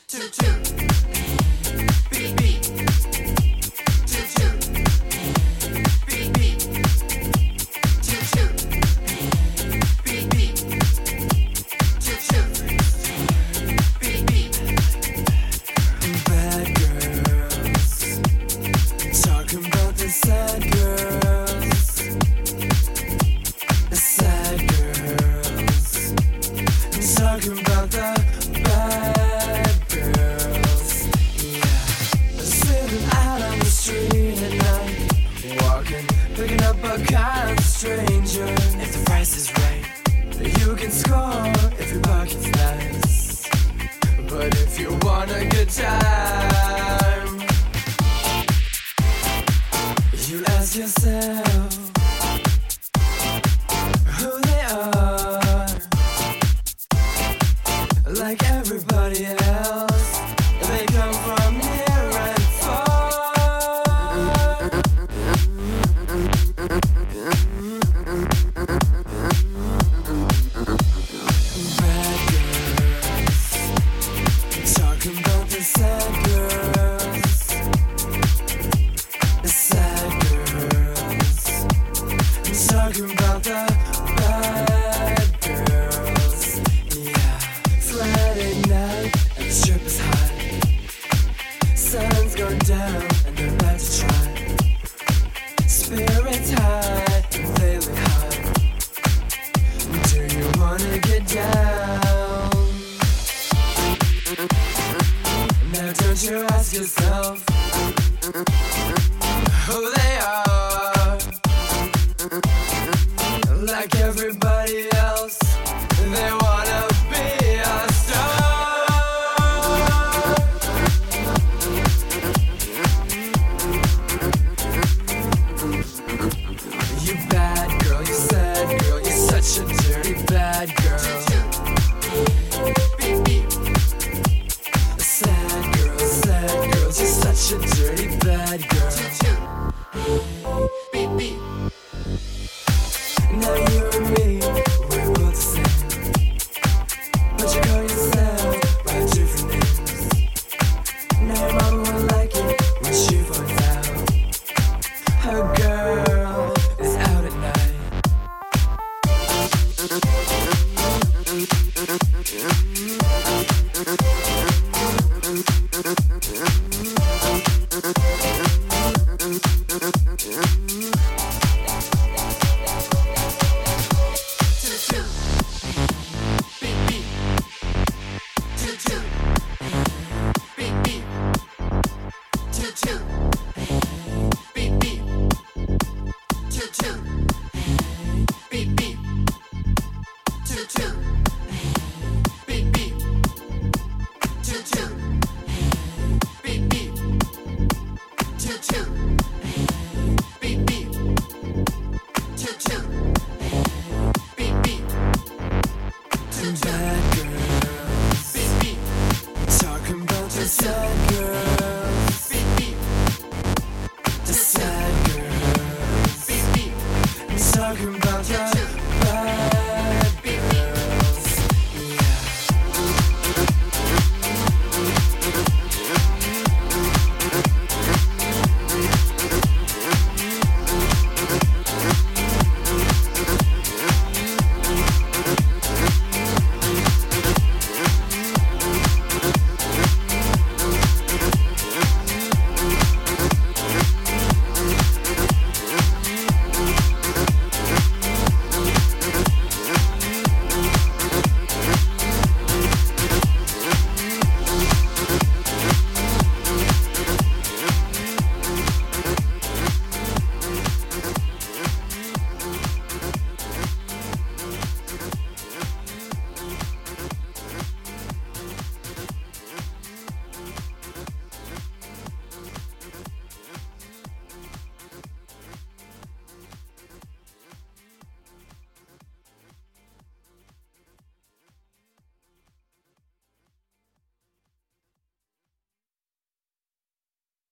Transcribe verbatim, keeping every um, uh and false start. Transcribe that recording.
toot toot, beep beep, toot toot, beep beep, toot toot, beep beep, toot toot, beep beep. Bad girls, talking about the sad girls, the sad girls, talking about the bad girls. Yeah, sitting out on the street at night, walking, picking up a kind of stranger. If the price is right, you can score if your pocket's nice. But if you want a good time, you ask yourself who they are. Like everybody else, they come from near and far. Bad girls, talking about the sad girls, the sad girls, talking about the bad girls. Yeah, Friday night and the strip is hot, sun's going down and they're about to try. Spirits high and they look hot. Do you wanna get down? Now don't you ask yourself who they